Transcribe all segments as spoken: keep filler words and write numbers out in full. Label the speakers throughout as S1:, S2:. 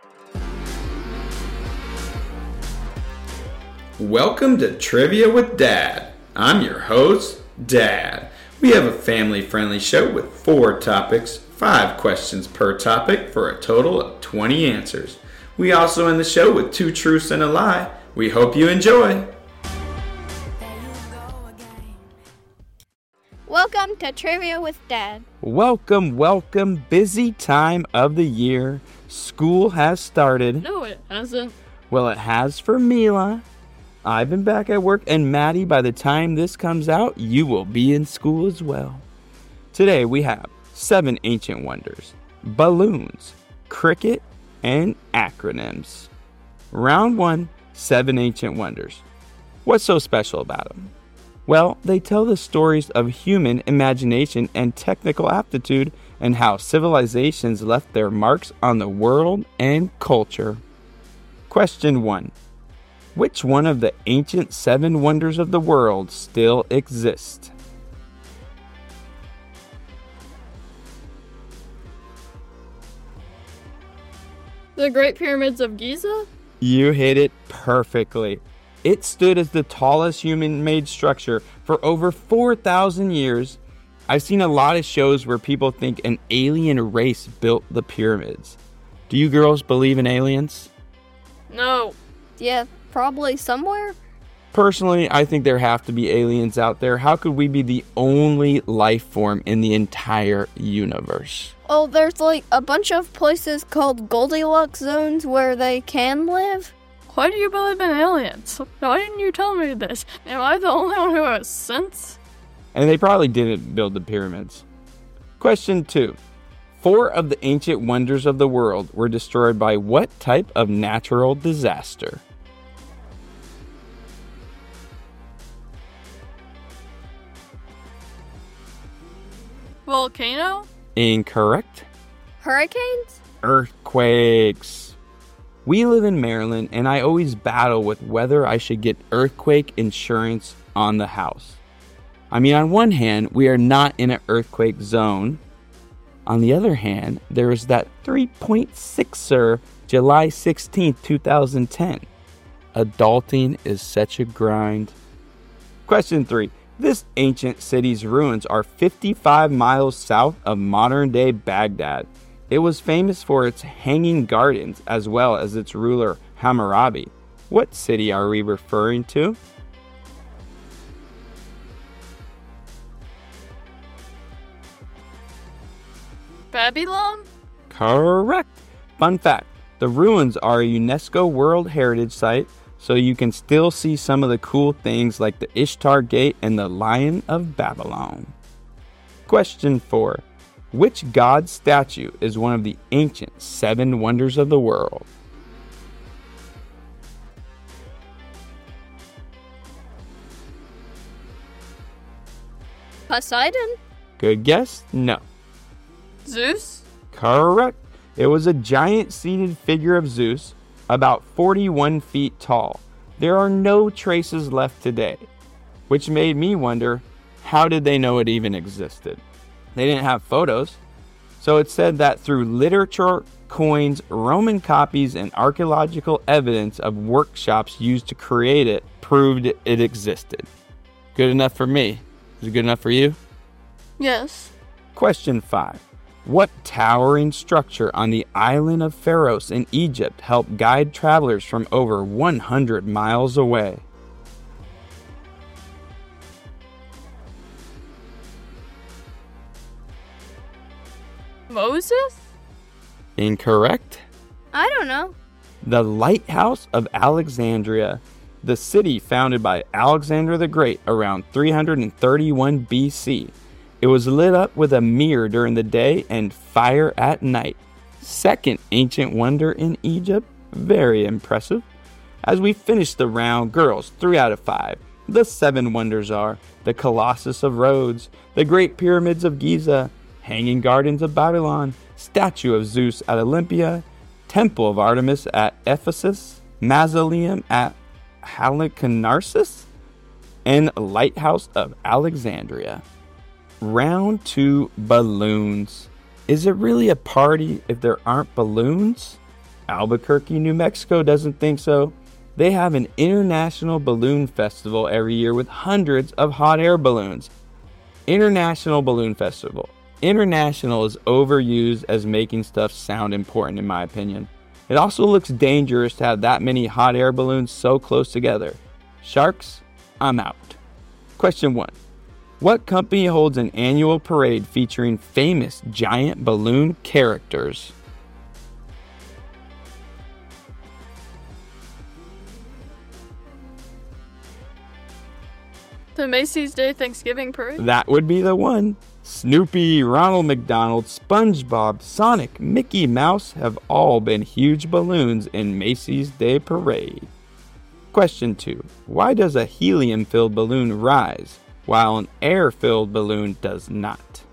S1: Welcome to Trivia with Dad. I'm your host, Dad. We have a family-friendly show with four topics, five questions per topic for a total of twenty answers. We also end the show with two truths and a lie. We hope you enjoy.
S2: Welcome to Trivia with Dad.
S3: Welcome, welcome. Busy time of the year. School has started.
S4: No, it hasn't.
S3: Well, it has for Mila. I've been back at work, and Maddie, by the time this comes out, you will be in school as well. Today we have seven ancient wonders, balloons, cricket, and acronyms. Round one, seven ancient wonders. What's so special about them? Well, they tell the stories of human imagination and technical aptitude and how civilizations left their marks on the world and culture. Question one. Which one of the ancient seven wonders of the world still exists?
S4: The Great Pyramids of Giza?
S3: You hit it perfectly. It stood as the tallest human-made structure for over four thousand years. I've seen a lot of shows where people think an alien race built the pyramids. Do you girls believe in aliens?
S4: No.
S2: Yeah, probably somewhere.
S3: Personally, I think there have to be aliens out there. How could we be the only life form in the entire universe?
S2: Oh, there's like a bunch of places called Goldilocks zones where they can live.
S4: Why do you believe in aliens? Why didn't you tell me this? Am I the only one who has sense?
S3: And they probably didn't build the pyramids. Question two. Four of the ancient wonders of the world were destroyed by what type of natural disaster?
S4: Volcano?
S3: Incorrect.
S2: Hurricanes?
S3: Earthquakes. We live in Maryland, and I always battle with whether I should get earthquake insurance on the house. I mean, on one hand, we are not in an earthquake zone. On the other hand, there is that three point sixer July sixteenth, twenty ten. Adulting is such a grind. Question three. This ancient city's ruins are fifty-five miles south of modern-day Baghdad. It was famous for its hanging gardens as well as its ruler Hammurabi. What city are we referring to?
S4: Babylon?
S3: Correct. Fun fact, the ruins are a UNESCO World Heritage Site, so you can still see some of the cool things like the Ishtar Gate and the Lion of Babylon. Question four. Which god statue is one of the ancient seven wonders of the world?
S2: Poseidon?
S3: Good guess? No.
S4: Zeus?
S3: Correct. It was a giant seated figure of Zeus, about forty-one feet tall. There are no traces left today, which made me wonder, how did they know it even existed? They didn't have photos. So it's said that through literature, coins, Roman copies, and archaeological evidence of workshops used to create it proved it existed. Good enough for me. Is it good enough for you?
S4: Yes.
S3: Question five. What towering structure on the island of Pharos in Egypt helped guide travelers from over one hundred miles away?
S4: Moses?
S3: Incorrect.
S2: I don't know.
S3: The Lighthouse of Alexandria, the city founded by Alexander the Great around three hundred thirty-one B C. It was lit up with a mirror during the day and fire at night. Second ancient wonder in Egypt. Very impressive. As we finish the round, girls, three out of five. The seven wonders are the Colossus of Rhodes, the Great Pyramids of Giza, Hanging Gardens of Babylon, Statue of Zeus at Olympia, Temple of Artemis at Ephesus, Mausoleum at Halicarnassus, and Lighthouse of Alexandria. Round two, balloons. Is it really a party if there aren't balloons? Albuquerque, New Mexico doesn't think so. They have an international balloon festival every year with hundreds of hot air balloons. International Balloon Festival. International is overused as making stuff sound important, in my opinion. It also looks dangerous to have that many hot air balloons so close together. Sharks, I'm out. Question one. What company holds an annual parade featuring famous giant balloon characters?
S4: The Macy's Day Thanksgiving Parade?
S3: That would be the one. Snoopy, Ronald McDonald, SpongeBob, Sonic, Mickey Mouse have all been huge balloons in Macy's Day Parade. Question two. Why does a helium-filled balloon rise while an air-filled balloon does not?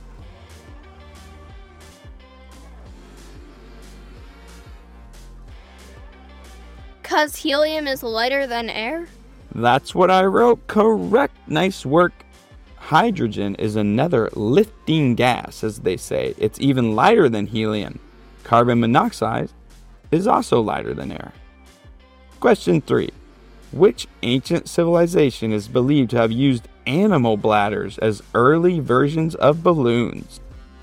S2: Cause helium is lighter than air?
S3: That's what I wrote. Correct. Nice work. Hydrogen is another lifting gas, as they say. It's even lighter than helium. Carbon monoxide is also lighter than air. Question three. Which ancient civilization is believed to have used animal bladders as early versions of balloons?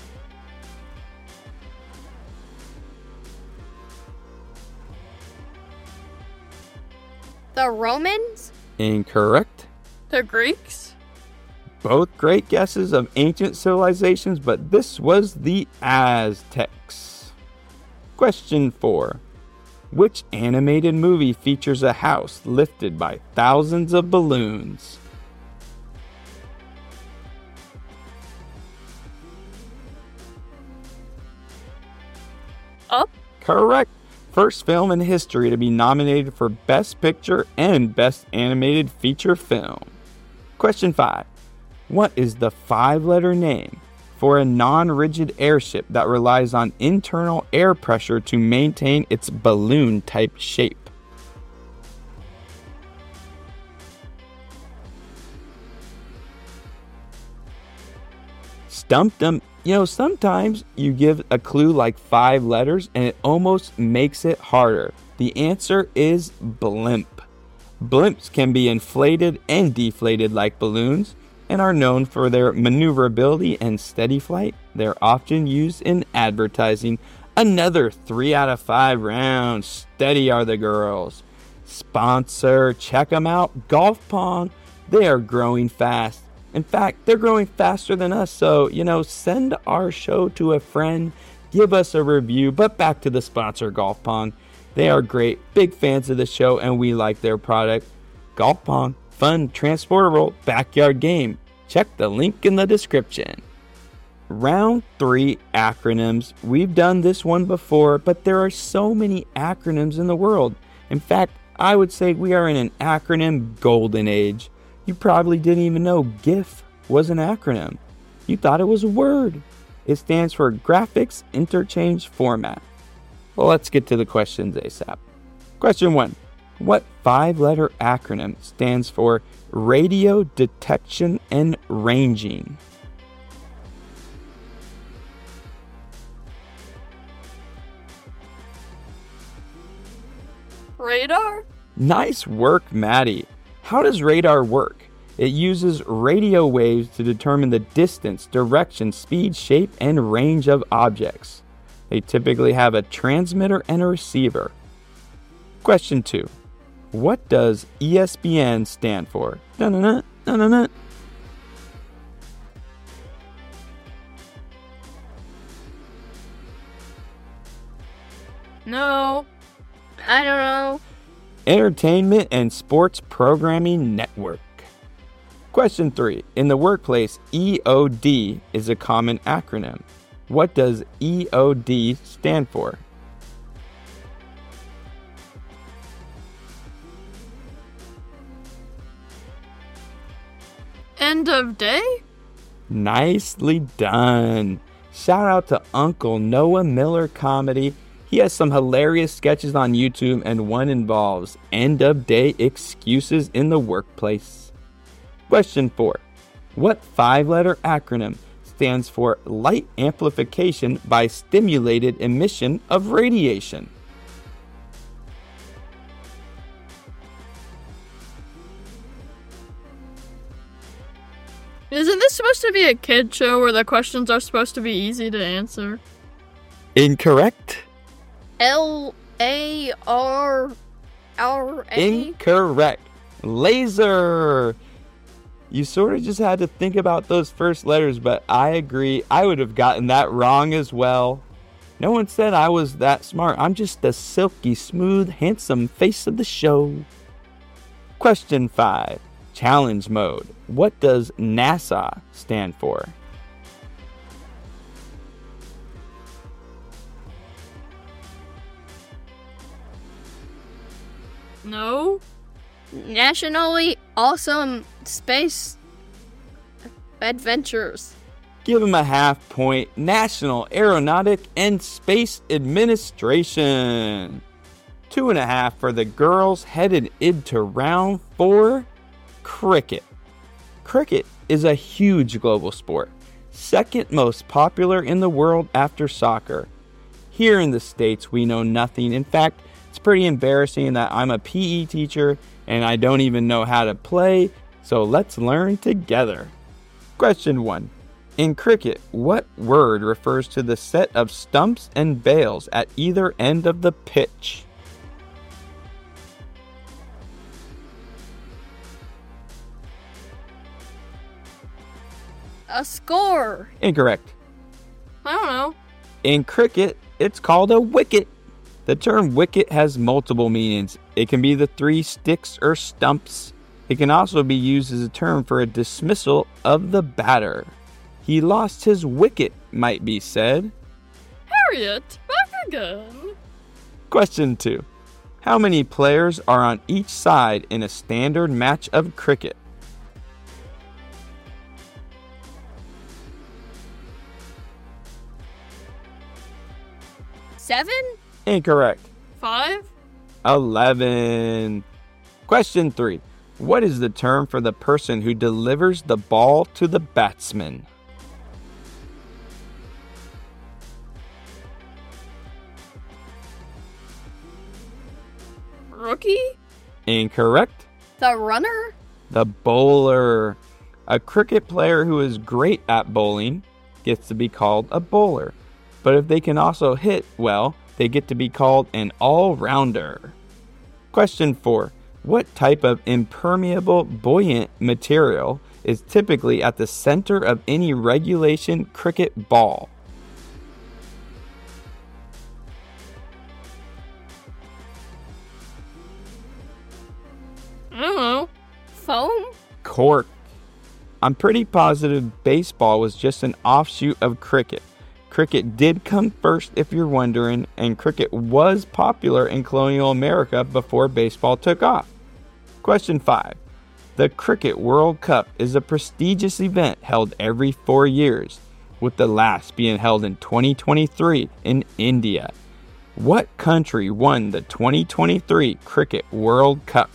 S2: The Romans?
S3: Incorrect.
S4: The Greeks?
S3: Both great guesses of ancient civilizations, but this was the Aztecs. Question four. Which animated movie features a house lifted by thousands of balloons?
S4: Up?
S3: Correct. First film in history to be nominated for Best Picture and Best Animated Feature Film. Question five. What is the five-letter name for a non-rigid airship that relies on internal air pressure to maintain its balloon-type shape? Stumped them. You know, sometimes you give a clue like five letters and it almost makes it harder. The answer is blimp. Blimps can be inflated and deflated like balloons and are known for their maneuverability and steady flight. They're often used in advertising. Another three out of five rounds. Steady are the girls. Sponsor, check them out. Golf Pong, they are growing fast. In fact, they're growing faster than us, so, you know, send our show to a friend, give us a review, but back to the sponsor, Golf Pong. They are great, big fans of the show, and we like their product. Golf Pong, fun, transportable, backyard game. Check the link in the description. Round three, acronyms. We've done this one before, but there are so many acronyms in the world. In fact, I would say we are in an acronym golden age. You probably didn't even know GIF was an acronym. You thought it was a word. It stands for Graphics Interchange Format. Well, let's get to the questions ASAP. Question one. What five-letter acronym stands for Radio Detection and Ranging?
S4: Radar?
S3: Nice work, Maddie. How does radar work? It uses radio waves to determine the distance, direction, speed, shape, and range of objects. They typically have a transmitter and a receiver. Question two. What does E S P N stand for? Da-na-na, da-na-na.
S4: No.
S2: I don't know.
S3: Entertainment and Sports Programming Network. Question three. In the workplace, E O D is a common acronym. What does E O D stand for?
S4: End of day?
S3: Nicely done. Shout out to Uncle Noah Miller Comedy. He has some hilarious sketches on YouTube, and one involves end of day excuses in the workplace. Question four. What five-letter acronym stands for Light Amplification by Stimulated Emission of Radiation?
S4: to be a kid show where the questions are supposed to be easy to answer.
S3: Incorrect.
S2: L A R R A?
S3: Incorrect. Laser. You sort of just had to think about those first letters, but I agree. I would have gotten that wrong as well. No one said I was that smart. I'm just the silky smooth, handsome face of the show. Question five. Challenge mode. What does NASA stand for?
S4: No?
S2: Nationally Awesome Space Adventures.
S3: Give him a half point. National Aeronautic and Space Administration. Two and a half for the girls headed into round four. Cricket. Cricket is a huge global sport, second most popular in the world after soccer. Here in the States, we know nothing. In fact, it's pretty embarrassing that I'm a P E teacher and I don't even know how to play, so let's learn together. Question one. In cricket, what word refers to the set of stumps and bails at either end of the pitch?
S2: A score.
S3: Incorrect.
S4: I don't know.
S3: In cricket, it's called a wicket. The term wicket has multiple meanings. It can be the three sticks or stumps. It can also be used as a term for a dismissal of the batter. He lost his wicket, might be said.
S4: Harriet, back again.
S3: Question two. How many players are on each side in a standard match of cricket?
S2: Seven?
S3: Incorrect.
S4: Five?
S3: eleven. Question three. What is the term for the person who delivers the ball to the batsman?
S4: Rookie?
S3: Incorrect.
S2: The runner?
S3: The bowler. A cricket player who is great at bowling gets to be called a bowler. But if they can also hit well, they get to be called an all-rounder. Question four. What type of impermeable buoyant material is typically at the center of any regulation cricket ball?
S4: I don't know.
S2: Foam?
S3: Cork. I'm pretty positive baseball was just an offshoot of cricket. Cricket did come first, if you're wondering, and cricket was popular in colonial America before baseball took off. Question five. The Cricket World Cup is a prestigious event held every four years, with the last being held in twenty twenty-three in India. What country won the twenty twenty-three Cricket World Cup?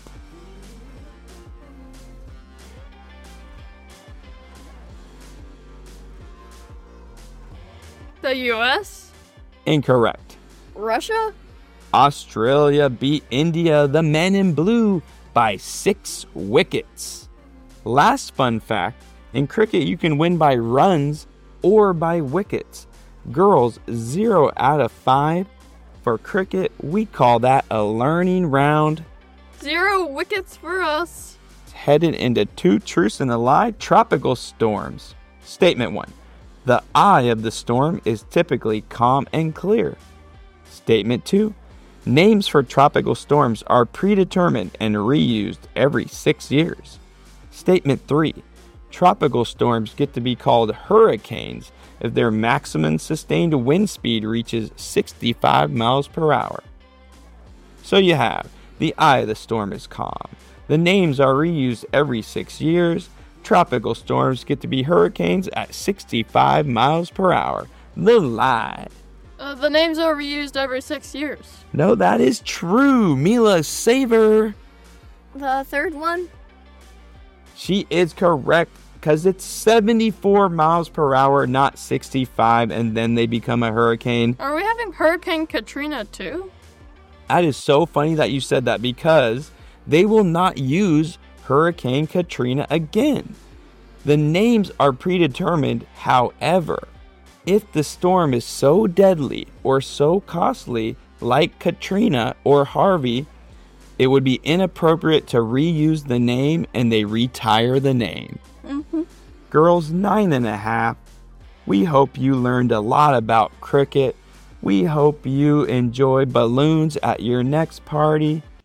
S4: The U S?
S3: Incorrect.
S2: Russia?
S3: Australia beat India, the men in blue, by six wickets. Last fun fact, in cricket you can win by runs or by wickets. Girls, zero out of five. For cricket, we call that a learning round.
S4: Zero wickets for us.
S3: Headed into two truths and a lie, tropical storms. Statement one. The eye of the storm is typically calm and clear. Statement two. Names for tropical storms are predetermined and reused every six years. Statement three. Tropical storms get to be called hurricanes if their maximum sustained wind speed reaches sixty-five miles per hour. So you have, the eye of the storm is calm. The names are reused every six years. Tropical storms get to be hurricanes at sixty-five miles per hour. The lie.
S4: Uh, the names are reused every six years.
S3: No, that is true. Mila Saver.
S2: The third one?
S3: She is correct because it's seventy-four miles per hour, not sixty-five, and then they become a hurricane.
S4: Are we having Hurricane Katrina too?
S3: That is so funny that you said that because they will not use Hurricane Katrina again. The names are predetermined, however, if the storm is so deadly or so costly, like Katrina or Harvey, it would be inappropriate to reuse the name and they retire the name.
S2: Mm-hmm.
S3: Girls nine and a half, we hope you learned a lot about cricket. We hope you enjoy balloons at your next party.